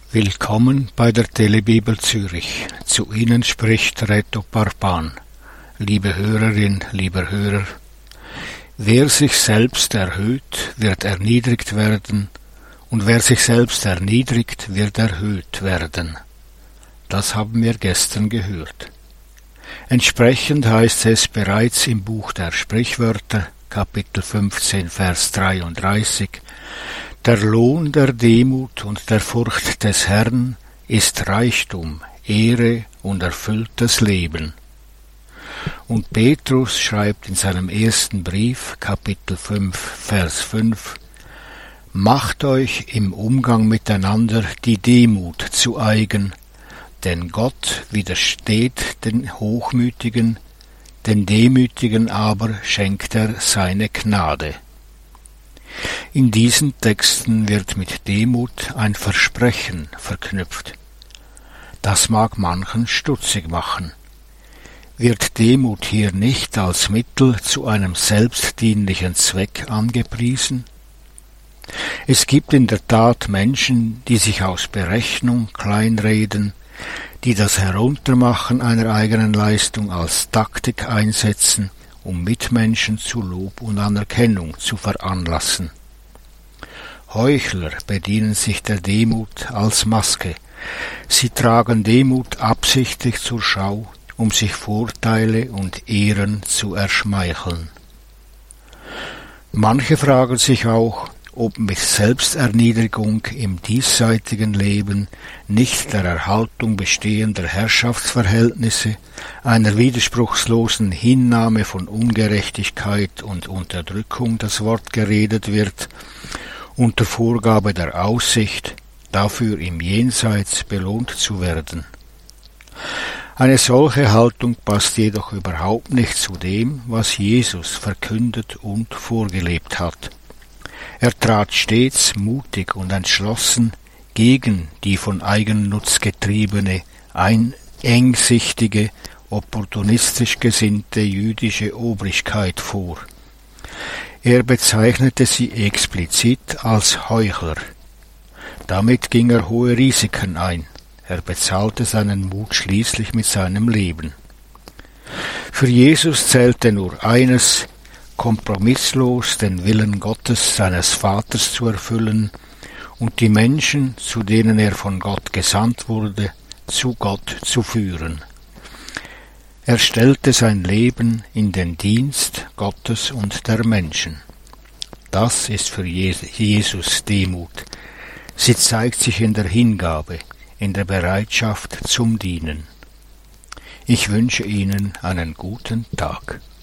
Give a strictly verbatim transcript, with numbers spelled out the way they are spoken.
Willkommen bei der Telebibel Zürich. Zu Ihnen spricht Reto Parpan. Liebe Hörerin, lieber Hörer, wer sich selbst erhöht, wird erniedrigt werden, und wer sich selbst erniedrigt, wird erhöht werden. Das haben wir gestern gehört. Entsprechend heißt es bereits im Buch der Sprichwörter, Kapitel fünfzehn, Vers dreiunddreißig, der Lohn der Demut und der Furcht des Herrn ist Reichtum, Ehre und erfülltes Leben. Und Petrus schreibt in seinem ersten Brief, Kapitel fünf, Vers fünf, Macht euch im Umgang miteinander die Demut zu eigen, denn Gott widersteht den Hochmütigen, den Demütigen aber schenkt er seine Gnade. In diesen Texten wird mit Demut ein Versprechen verknüpft. Das mag manchen stutzig machen. Wird Demut hier nicht als Mittel zu einem selbstdienlichen Zweck angepriesen? Es gibt in der Tat Menschen, die sich aus Berechnung kleinreden, die das Heruntermachen einer eigenen Leistung als Taktik einsetzen, um Mitmenschen zu Lob und Anerkennung zu veranlassen. Heuchler bedienen sich der Demut als Maske. Sie tragen Demut absichtlich zur Schau, um sich Vorteile und Ehren zu erschmeicheln. Manche fragen sich auch, ob mit Selbsterniedrigung im diesseitigen Leben nicht der Erhaltung bestehender Herrschaftsverhältnisse, einer widerspruchslosen Hinnahme von Ungerechtigkeit und Unterdrückung das Wort geredet wird, unter Vorgabe der Aussicht, dafür im Jenseits belohnt zu werden. Eine solche Haltung passt jedoch überhaupt nicht zu dem, was Jesus verkündet und vorgelebt hat. Er trat stets mutig und entschlossen gegen die von Eigennutz getriebene, ein engsichtige, opportunistisch gesinnte jüdische Obrigkeit vor. Er bezeichnete sie explizit als Heuchler. Damit ging er hohe Risiken ein. Er bezahlte seinen Mut schließlich mit seinem Leben. Für Jesus zählte nur eines, kompromisslos den Willen Gottes seines Vaters zu erfüllen und die Menschen, zu denen er von Gott gesandt wurde, zu Gott zu führen. Er stellte sein Leben in den Dienst Gottes und der Menschen. Das ist für Jesus Demut. Sie zeigt sich in der Hingabe, in der Bereitschaft zum Dienen. Ich wünsche Ihnen einen guten Tag.